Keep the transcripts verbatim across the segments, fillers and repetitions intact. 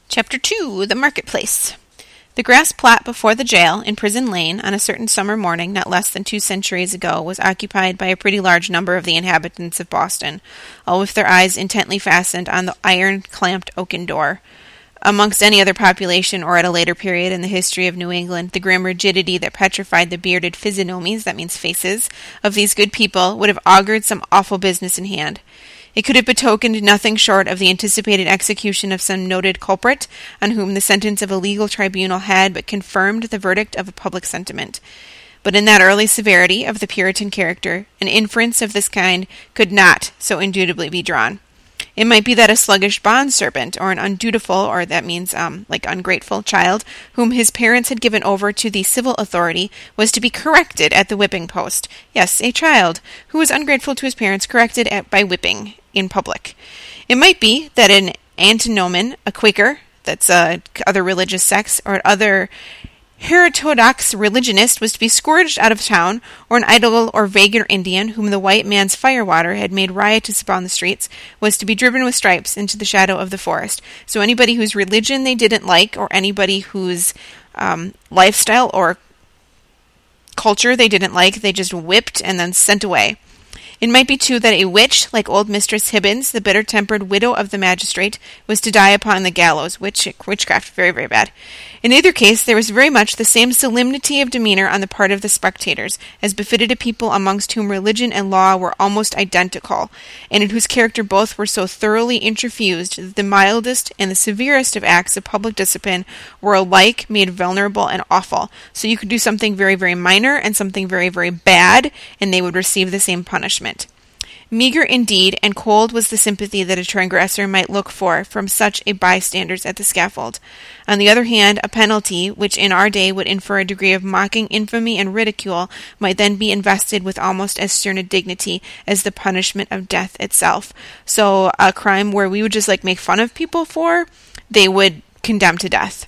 Chapter two. The Marketplace. The grass plot before the jail in Prison Lane on a certain summer morning not less than two centuries ago was occupied by a pretty large number of the inhabitants of Boston, all with their eyes intently fastened on the iron-clamped oaken door. Amongst any other population or at a later period in the history of New England, the grim rigidity that petrified the bearded physiognomies, that means faces, of these good people would have augured some awful business in hand. It could have betokened nothing short of the anticipated execution of some noted culprit, on whom the sentence of a legal tribunal had but confirmed the verdict of a public sentiment. But in that early severity of the Puritan character, an inference of this kind could not so indubitably be drawn. It might be that a sluggish bond-servant, or an undutiful, or that means, um, like ungrateful child, whom his parents had given over to the civil authority, was to be corrected at the whipping post. Yes, a child, who was ungrateful to his parents, corrected at, by whipping in public. It might be that an antinomen, a Quaker, that's uh, other religious sects, or other heterodox religionist was to be scourged out of town, or an idle or vagrant Indian, whom the white man's firewater had made riotous upon the streets, was to be driven with stripes into the shadow of the forest. So anybody whose religion they didn't like, or anybody whose um, lifestyle or culture they didn't like, they just whipped and then sent away. It might be, too, that a witch, like old Mistress Hibbins, the bitter-tempered widow of the magistrate, was to die upon the gallows. Witch, witchcraft, very, very bad. In either case, there was very much the same solemnity of demeanor on the part of the spectators, as befitted a people amongst whom religion and law were almost identical, and in whose character both were so thoroughly interfused that the mildest and the severest of acts of public discipline were alike made vulnerable and awful. So you could do something very, very minor and something very, very bad, and they would receive the same punishment. Meager indeed, and cold was the sympathy that a transgressor might look for from such a bystanders at the scaffold. On the other hand, a penalty, which in our day would infer a degree of mocking infamy and ridicule, might then be invested with almost as stern a dignity as the punishment of death itself. So a crime where we would just like make fun of people for, they would condemn to death.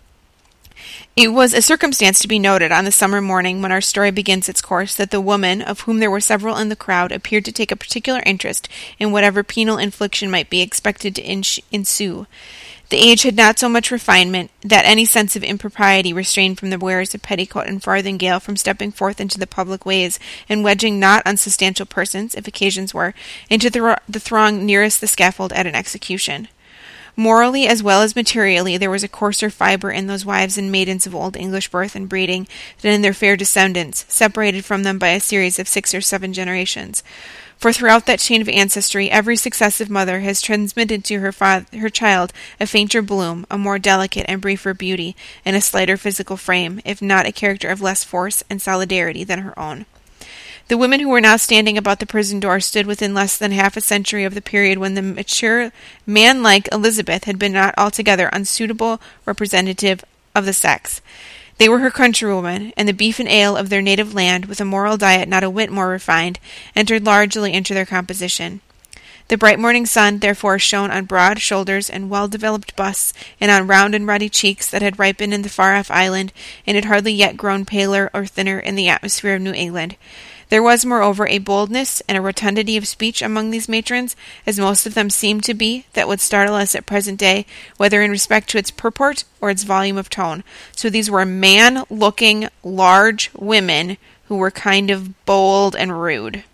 It was a circumstance to be noted on the summer morning when our story begins its course that the woman, of whom there were several in the crowd, appeared to take a particular interest in whatever penal infliction might be expected to ensue. The age had not so much refinement that any sense of impropriety restrained from the wearers of petticoat and farthingale from stepping forth into the public ways and wedging not unsubstantial persons, if occasions were, into the, the throng nearest the scaffold at an execution. Morally as well as materially, there was a coarser fibre in those wives and maidens of old English birth and breeding than in their fair descendants, separated from them by a series of six or seven generations. For throughout that chain of ancestry, every successive mother has transmitted to her father, her child a fainter bloom, a more delicate and briefer beauty, and a slighter physical frame, if not a character of less force and solidarity than her own. The women who were now standing about the prison door stood within less than half a century of the period when the mature, man-like Elizabeth had been not altogether unsuitable representative of the sex. They were her countrywomen, and the beef and ale of their native land, with a moral diet not a whit more refined, entered largely into their composition. The bright morning sun, therefore, shone on broad shoulders and well-developed busts, and on round and ruddy cheeks that had ripened in the far-off island, and had hardly yet grown paler or thinner in the atmosphere of New England. There was, moreover, a boldness and a rotundity of speech among these matrons, as most of them seemed to be, that would startle us at present day, whether in respect to its purport or its volume of tone. So these were man-looking, large women who were kind of bold and rude.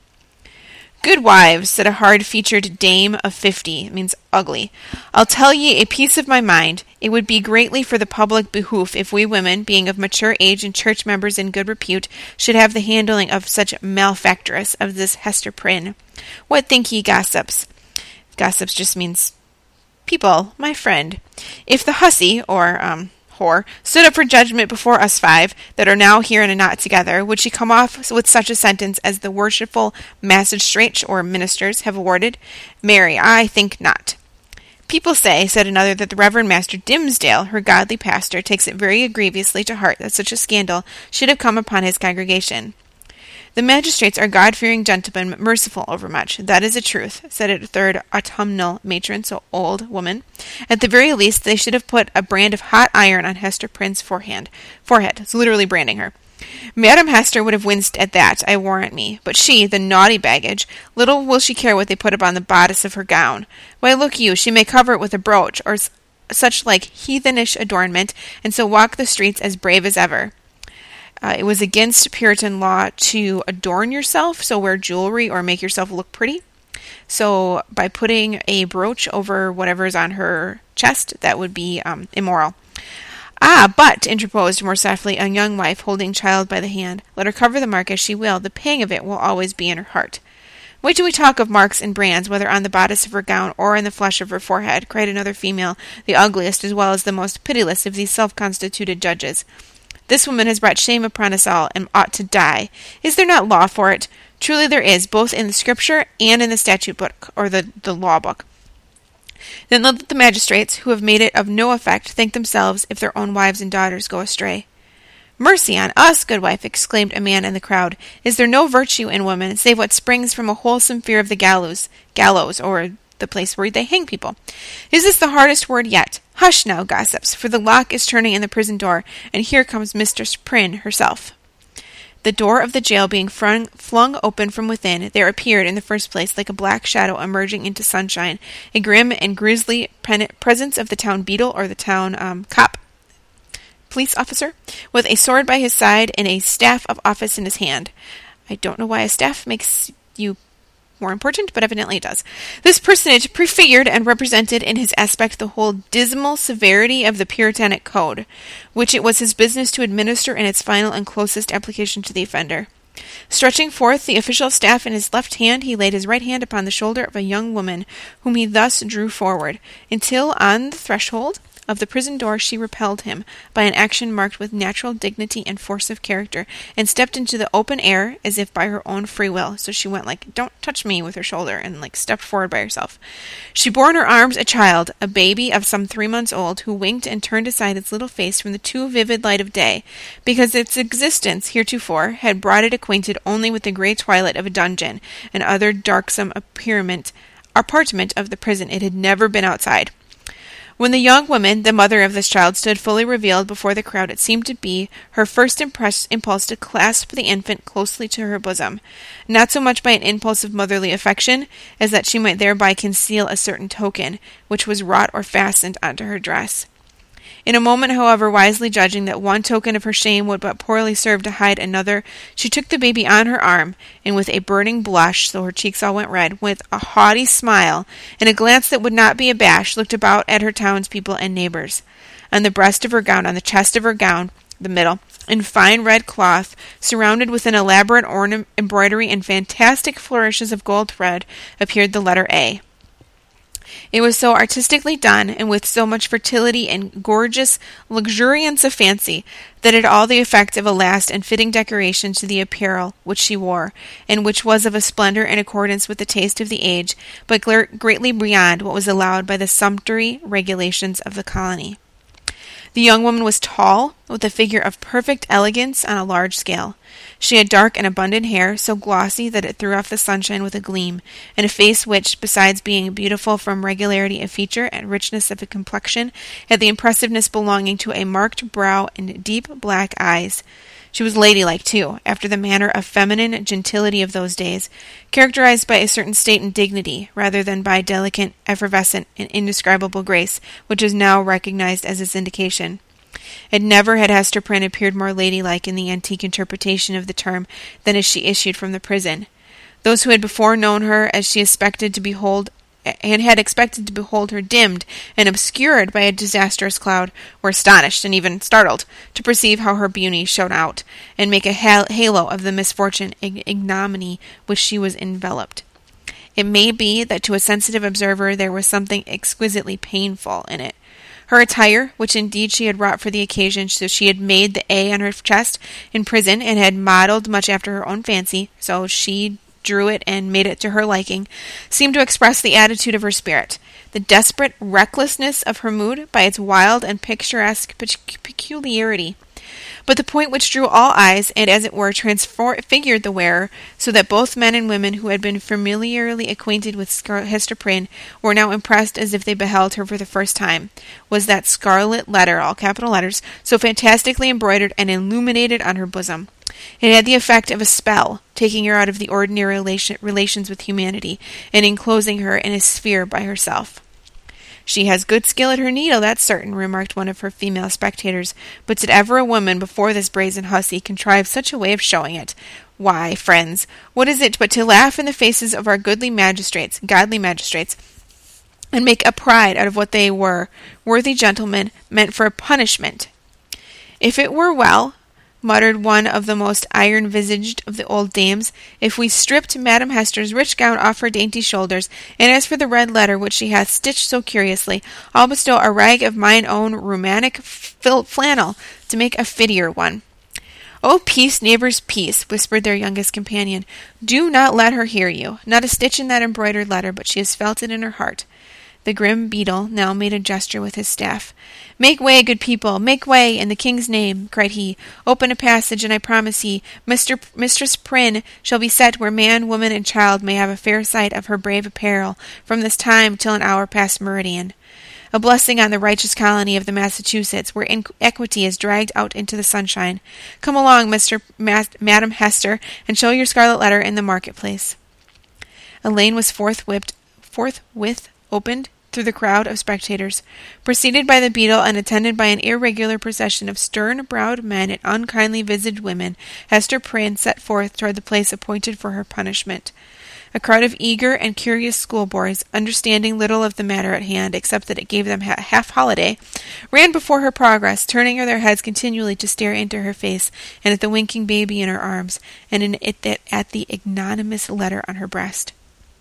"Good wives," said a hard-featured dame of fifty, it means ugly, "I'll tell ye a piece of my mind. It would be greatly for the public behoof if we women, being of mature age and church members in good repute, should have the handling of such malefactress as this Hester Prynne. What think ye, gossips?" Gossips just means people, my friend. "If the hussy, or, um... whore, stood up for judgment before us five, that are now here in a knot together, would she come off with such a sentence as the worshipful magistrates or ministers have awarded? Marry, I think not." "People say," said another, "that the Reverend Master Dimmesdale, her godly pastor, takes it very grievously to heart that such a scandal should have come upon his congregation." "The magistrates are God-fearing gentlemen, merciful overmuch. That is a truth," said a third autumnal matron, so old woman. "At the very least, they should have put a brand of hot iron on Hester Prynne's forehand. Forehead. It's literally branding her. Madam Hester would have winced at that, I warrant me. But she, the naughty baggage, little will she care what they put upon the bodice of her gown. Why, look you, she may cover it with a brooch, or such like heathenish adornment, and so walk the streets as brave as ever. Uh, it was against Puritan law to adorn yourself, so wear jewelry or make yourself look pretty. So by putting a brooch over whatever is on her chest, that would be um, immoral. Ah, but, interposed more softly a young wife, holding child by the hand, let her cover the mark as she will, the pang of it will always be in her heart. Wait till we talk of marks and brands, whether on the bodice of her gown or in the flesh of her forehead, cried another female, the ugliest as well as the most pitiless of these self-constituted judges. This woman has brought shame upon us all, and ought to die. Is there not law for it? Truly there is, both in the scripture and in the statute book, or the, the law book. Then let the magistrates, who have made it of no effect, think themselves if their own wives and daughters go astray. Mercy on us, good wife, exclaimed a man in the crowd. Is there no virtue in woman, save what springs from a wholesome fear of the gallows, gallows, or the place where they hang people? Is this the hardest word yet? Hush now, gossips, for the lock is turning in the prison door, and here comes Mistress Prynne herself. The door of the jail being flung, flung open from within, there appeared, in the first place, like a black shadow emerging into sunshine, a grim and grisly pen- presence of the town beadle or the town um, cop, police officer, with a sword by his side and a staff of office in his hand. I don't know why a staff makes you more important, but evidently it does. This personage prefigured and represented in his aspect the whole dismal severity of the Puritanic code, which it was his business to administer in its final and closest application to the offender. Stretching forth the official staff in his left hand, he laid his right hand upon the shoulder of a young woman, whom he thus drew forward, until on the threshold of the prison door she repelled him by an action marked with natural dignity and force of character, and stepped into the open air as if by her own free will. So she went like, don't touch me, with her shoulder, and like stepped forward by herself. She bore in her arms a child, a baby of some three months old, who winked and turned aside its little face from the too vivid light of day, because its existence heretofore had brought it acquainted only with the grey twilight of a dungeon and other darksome apartment apartment of the prison. It had never been outside. When the young woman, the mother of this child, stood fully revealed before the crowd, it seemed to be her first impress- impulse to clasp the infant closely to her bosom, not so much by an impulse of motherly affection, as that she might thereby conceal a certain token, which was wrought or fastened onto her dress. In a moment, however, wisely judging that one token of her shame would but poorly serve to hide another, she took the baby on her arm, and with a burning blush, so her cheeks all went red, with a haughty smile, and a glance that would not be abashed, looked about at her townspeople and neighbors. On the breast of her gown, on the chest of her gown, the middle, in fine red cloth, surrounded with an elaborate orna- embroidery and fantastic flourishes of gold thread, appeared the letter A. It was so artistically done, and with so much fertility and gorgeous luxuriance of fancy, that it had all the effect of a last and fitting decoration to the apparel which she wore, and which was of a splendor in accordance with the taste of the age, but greatly beyond what was allowed by the sumptuary regulations of the colony. The young woman was tall, with a figure of perfect elegance on a large scale. She had dark and abundant hair, so glossy that it threw off the sunshine with a gleam, and a face which, besides being beautiful from regularity of feature and richness of complexion, had the impressiveness belonging to a marked brow and deep black eyes. She was ladylike, too, after the manner of feminine gentility of those days, characterized by a certain state and dignity, rather than by delicate, effervescent, and indescribable grace, which is now recognized as its indication. And never had Hester Prynne appeared more ladylike in the antique interpretation of the term than as she issued from the prison. Those who had before known her as she expected to behold and had expected to behold her dimmed and obscured by a disastrous cloud, were astonished and even startled to perceive how her beauty shone out, and make a halo of the misfortune and ignominy which she was enveloped. It may be that to a sensitive observer there was something exquisitely painful in it. Her attire, which indeed she had wrought for the occasion, so she had made the A on her chest in prison, and had modelled much after her own fancy, so she drew it and made it to her liking, seemed to express the attitude of her spirit, the desperate recklessness of her mood by its wild and picturesque peculiarity. But the point which drew all eyes, and as it were transfigured the wearer, so that both men and women who had been familiarly acquainted with Scar- Hester Prynne were now impressed as if they beheld her for the first time, was that scarlet letter, all capital letters, so fantastically embroidered and illuminated on her bosom. It had the effect of a spell, taking her out of the ordinary relation, relations with humanity, and enclosing her in a sphere by herself. "She has good skill at her needle, that's certain," remarked one of her female spectators. "But did ever a woman before this brazen hussy contrive such a way of showing it? Why, friends, what is it but to laugh in the faces of our goodly magistrates, godly magistrates, and make a pride out of what they were, worthy gentlemen, meant for a punishment?" "If it were well," muttered one of the most iron-visaged of the old dames, "if we stripped Madam Hester's rich gown off her dainty shoulders, and as for the red letter which she hath stitched so curiously, I'll bestow a rag of mine own rheumatic flannel to make a fittier one." "Oh, peace, neighbours, peace," whispered their youngest companion. "Do not let her hear you. Not a stitch in that embroidered letter, but she has felt it in her heart." The grim beadle now made a gesture with his staff. "Make way, good people, make way, in the king's name," cried he. "Open a passage, and I promise ye, Mister P- Mistress Prynne shall be set where man, woman, and child may have a fair sight of her brave apparel, from this time till an hour past meridian. A blessing on the righteous colony of the Massachusetts, where in- equity is dragged out into the sunshine. Come along, Mister Ma- Madam Hester, and show your scarlet letter in the marketplace." A lane was forthwith, forthwith opened through the crowd of spectators. Preceded by the beadle and attended by an irregular procession of stern-browed men and unkindly-visaged women, Hester Prynne set forth toward the place appointed for her punishment. A crowd of eager and curious schoolboys, understanding little of the matter at hand, except that it gave them a half-holiday, ran before her progress, turning their heads continually to stare into her face, and at the winking baby in her arms, and in it at the ignominious letter on her breast.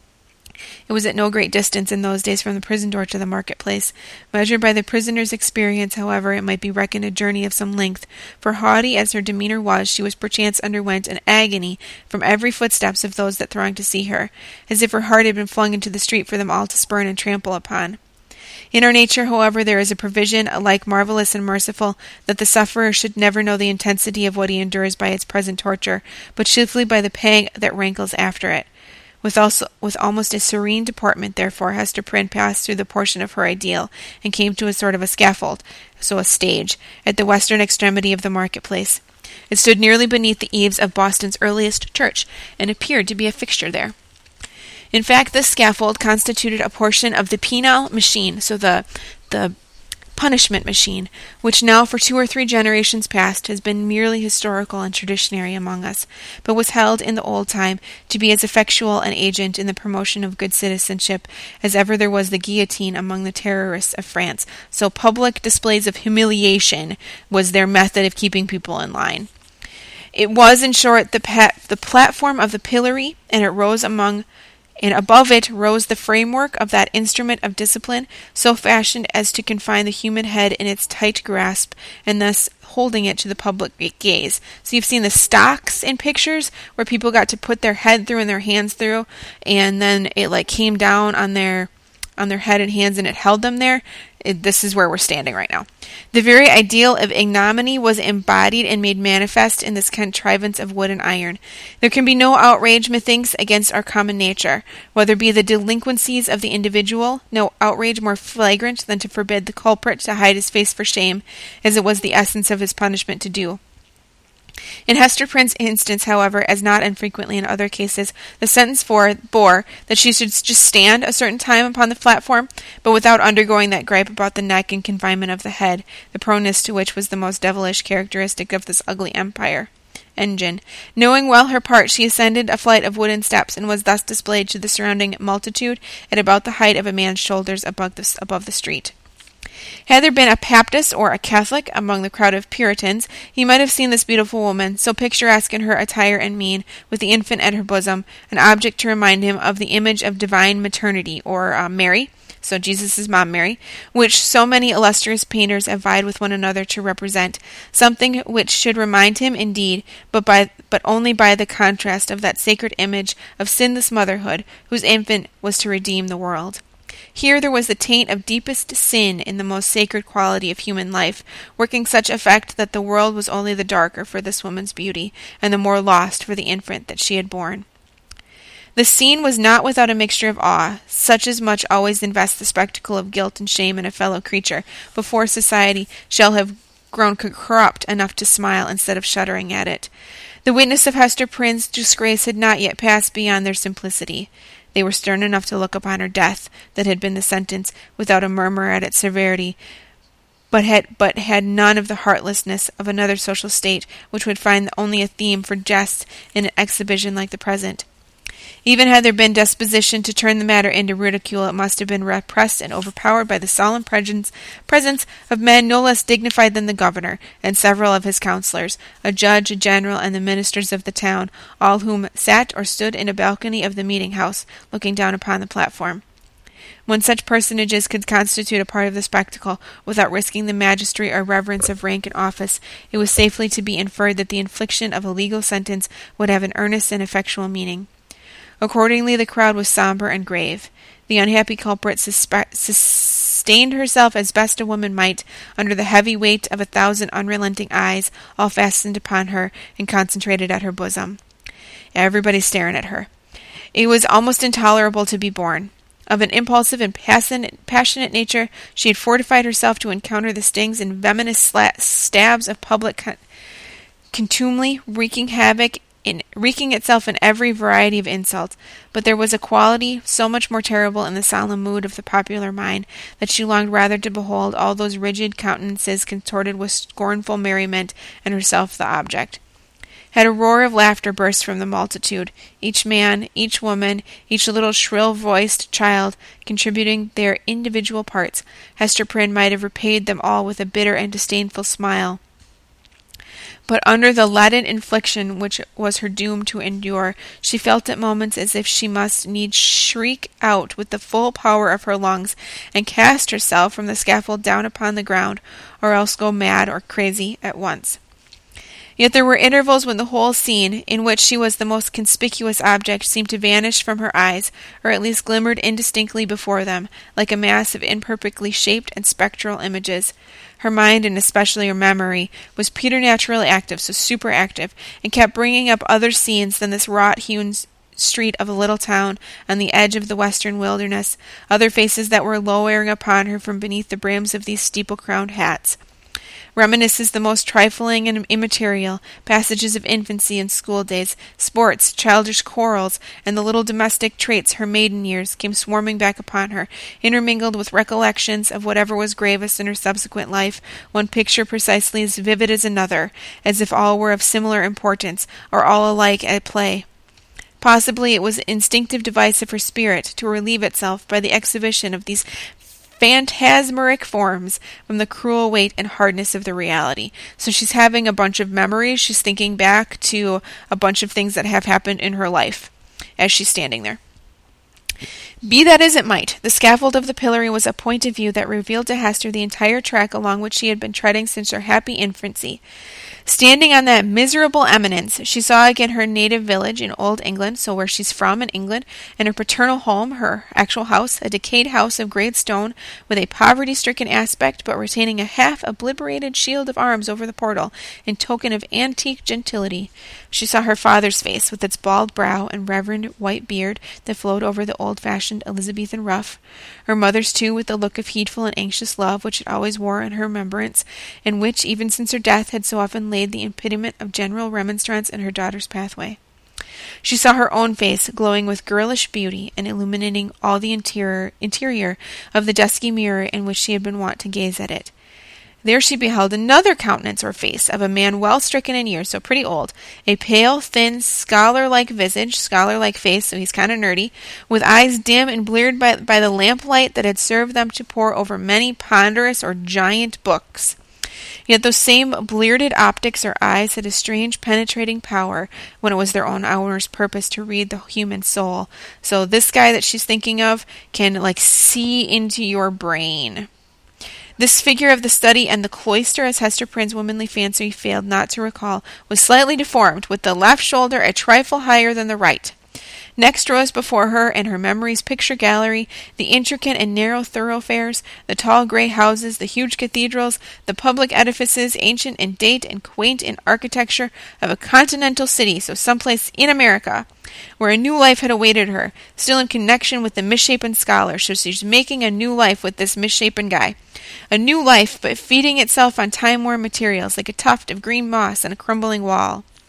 It was at no great distance in those days from the prison door to the marketplace. Measured by the prisoner's experience, however, it might be reckoned a journey of some length, for haughty as her demeanour was, she was perchance underwent an agony from every footsteps of those that thronged to see her, as if her heart had been flung into the street for them all to spurn and trample upon. In our nature, however, there is a provision, alike marvellous and merciful, that the sufferer should never know the intensity of what he endures by its present torture, but chiefly by the pang that rankles after it. With also with almost a serene deportment, therefore, Hester Prynne passed through the portion of her ideal, and came to a sort of a scaffold, so a stage, at the western extremity of the marketplace. It stood nearly beneath the eaves of Boston's earliest church, and appeared to be a fixture there. In fact, this scaffold constituted a portion of the penal machine, so the the punishment machine, which now for two or three generations past has been merely historical and traditionary among us, but was held in the old time to be as effectual an agent in the promotion of good citizenship as ever there was the guillotine among the terrorists of France. So public displays of humiliation was their method of keeping people in line. It was, in short, the pat- the platform of the pillory, and it rose among and above it rose the framework of that instrument of discipline, so fashioned as to confine the human head in its tight grasp, and thus holding it to the public gaze. So you've seen the stocks in pictures where people got to put their head through and their hands through, and then it like came down on their on their head and hands, and it held them there. It, this is where we're standing right now. The very ideal of ignominy was embodied and made manifest in this contrivance of wood and iron. There can be no outrage, methinks, against our common nature, whether be the delinquencies of the individual, no outrage more flagrant than to forbid the culprit to hide his face for shame, as it was the essence of his punishment to do. In Hester Prynne's instance, however, as not infrequently in other cases, the sentence for, bore that she should just stand a certain time upon the platform, but without undergoing that gripe about the neck and confinement of the head, the proneness to which was the most devilish characteristic of this ugly empire. Engine. Knowing well her part, she ascended a flight of wooden steps, and was thus displayed to the surrounding multitude at about the height of a man's shoulders above the, above the street. Had there been a Baptist or a Catholic among the crowd of Puritans, he might have seen this beautiful woman, so picturesque in her attire and mien, with the infant at her bosom, an object to remind him of the image of divine maternity, or uh, Mary, so Jesus' mom Mary, which so many illustrious painters have vied with one another to represent, something which should remind him, indeed, but by but only by the contrast of that sacred image of sinless motherhood, whose infant was to redeem the world. Here there was the taint of deepest sin in the most sacred quality of human life, working such effect that the world was only the darker for this woman's beauty, and the more lost for the infant that she had borne. The scene was not without a mixture of awe, such as much always invests the spectacle of guilt and shame in a fellow creature, before society shall have grown corrupt enough to smile instead of shuddering at it. The witness of Hester Prynne's disgrace had not yet passed beyond their simplicity. They were stern enough to look upon her death, that had been the sentence, without a murmur at its severity, but had but had none of the heartlessness of another social state, which would find only a theme for jest in an exhibition like the present. Even had there been disposition to turn the matter into ridicule, it must have been repressed and overpowered by the solemn presence of men no less dignified than the governor, and several of his councillors, a judge, a general, and the ministers of the town, all whom sat or stood in a balcony of the meeting-house, looking down upon the platform. When such personages could constitute a part of the spectacle, without risking the majesty or reverence of rank and office, it was safely to be inferred that the infliction of a legal sentence would have an earnest and effectual meaning. Accordingly, the crowd was somber and grave. The unhappy culprit suspe- sustained herself as best a woman might, under the heavy weight of a thousand unrelenting eyes, all fastened upon her and concentrated at her bosom. Everybody staring at her. It was almost intolerable to be borne. Of an impulsive and passionate nature, she had fortified herself to encounter the stings and venomous stabs of public con- contumely, wreaking havoc in wreaking itself in every variety of insult, but there was a quality so much more terrible in the solemn mood of the popular mind that she longed rather to behold all those rigid countenances contorted with scornful merriment, and herself the object. Had a roar of laughter burst from the multitude, each man, each woman, each little shrill-voiced child contributing their individual parts, Hester Prynne might have repaid them all with a bitter and disdainful smile. But under the leaden infliction which was her doom to endure, she felt at moments as if she must needs shriek out with the full power of her lungs, and cast herself from the scaffold down upon the ground, or else go mad or crazy at once. Yet there were intervals when the whole scene, in which she was the most conspicuous object, seemed to vanish from her eyes, or at least glimmered indistinctly before them, like a mass of imperfectly shaped and spectral images. Her mind, and especially her memory, was preternaturally active, so superactive, and kept bringing up other scenes than this wrought-hewn street of a little town on the edge of the western wilderness, other faces that were lowering upon her from beneath the brims of these steeple-crowned hats. Reminiscences the most trifling and immaterial, passages of infancy and school days, sports, childish quarrels, and the little domestic traits her maiden years came swarming back upon her, intermingled with recollections of whatever was gravest in her subsequent life, one picture precisely as vivid as another, as if all were of similar importance, or all alike at play. Possibly it was an instinctive device of her spirit to relieve itself by the exhibition of these phantasmeric forms from the cruel weight and hardness of the reality. So she's having a bunch of memories. She's thinking back to a bunch of things that have happened in her life as she's standing there. Be that as it might, the scaffold of the pillory was a point of view that revealed to Hester the entire track along which she had been treading since her happy infancy. Standing on that miserable eminence, she saw again her native village in Old England, so where she's from in England, and her paternal home, her actual house, a decayed house of great stone, with a poverty-stricken aspect, but retaining a half-obliterated shield of arms over the portal, in token of antique gentility. She saw her father's face, with its bald brow and reverend white beard that flowed over the old-fashioned Elizabethan ruff. Her mother's, too, with the look of heedful and anxious love which it always wore in her remembrance, and which, even since her death, had so often laid the impediment of general remonstrance in her daughter's pathway. She saw her own face, glowing with girlish beauty, and illuminating all the interior, interior of the dusky mirror in which she had been wont to gaze at it. There she beheld another countenance or face of a man well stricken in years, so pretty old, a pale, thin, scholar-like visage, scholar-like face, so he's kind of nerdy, with eyes dim and bleared by, by the lamplight that had served them to pore over many ponderous or giant books. Yet those same bleared optics or eyes had a strange penetrating power when it was their own owner's purpose to read the human soul. So this guy that she's thinking of can, like, see into your brain. This figure of the study and the cloister, as Hester Prynne's womanly fancy failed not to recall, was slightly deformed, with the left shoulder a trifle higher than the right. Next rose before her, in her memory's picture gallery, the intricate and narrow thoroughfares, the tall grey houses, the huge cathedrals, the public edifices, ancient in date and quaint in architecture, of a continental city, so someplace in America, where a new life had awaited her, still in connection with the misshapen scholar, so she's making a new life with this misshapen guy. A new life, but feeding itself on time-worn materials, like a tuft of green moss and a crumbling wall.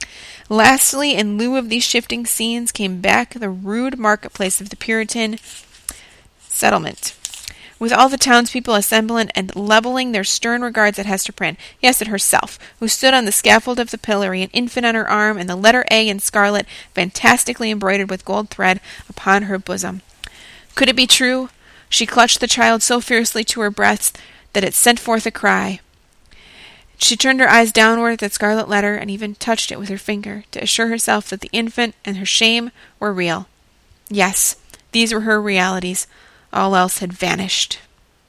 Lastly, in lieu of these shifting scenes, came back the rude marketplace of the Puritan settlement, with all the townspeople assembling and levelling their stern regards at Hester Prynne, yes, at herself, who stood on the scaffold of the pillory, an infant on her arm, and the letter A in scarlet, fantastically embroidered with gold thread, upon her bosom. Could it be true? She clutched the child so fiercely to her breast that it sent forth a cry. She turned her eyes downward at that scarlet letter, and even touched it with her finger, to assure herself that the infant and her shame were real. Yes, these were her realities. All else had vanished.